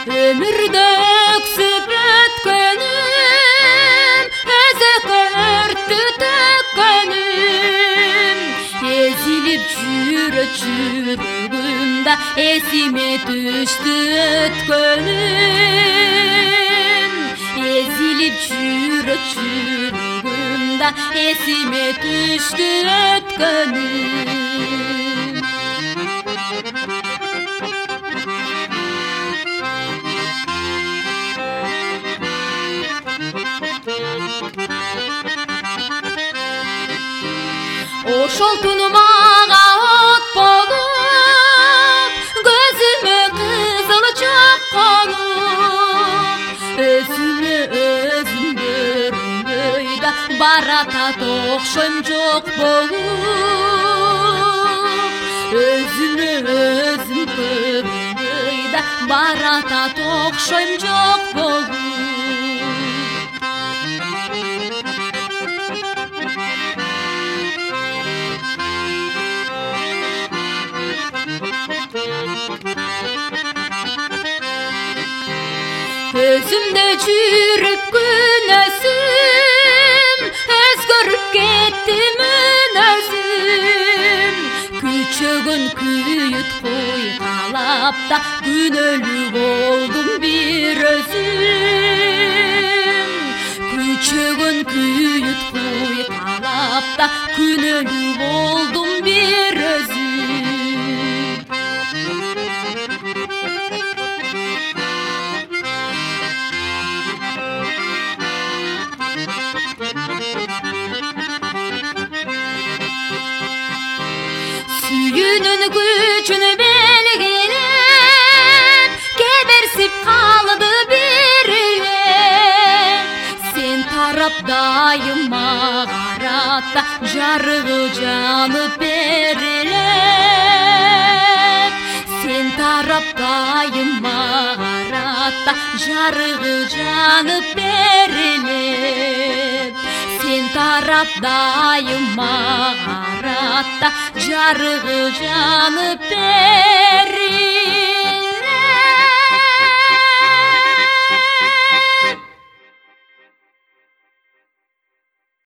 Өмүрдө өксүп өткөнүм, өзөкөртү төккөнүм, эзилип жүрөгүмда эсиме түштү өткөнүм, эзилип жүрөгүмда эсиме түштү өткөнүм. Ошол түнү мага от болуп, көзүмө кызыл чакканып, өзүмө өзүм көрүнбөй да баратат окшойм жок болуп, өзүмө өзүм көрүнбөй да баратат окшойм жок болуп. Өзүмдө жүрүп күнөсүм, өзгөрүп кетти мүнөзүм, күчөгөн күйүт куйкалап да күнөөлүү болдум бир өзүм, күчөгөн күйүт куйкалап да күнөөлүү болдум бир өзүм. Сүйүүнүн күчүн белгилеп, кеберсип калды бирилеп, сен тарап дайыма карата жарыгы жанып берилеп, сен тарап дайыма карата жарыгы жанып берилеп, сен тарап дайыма карата жарыгы жанып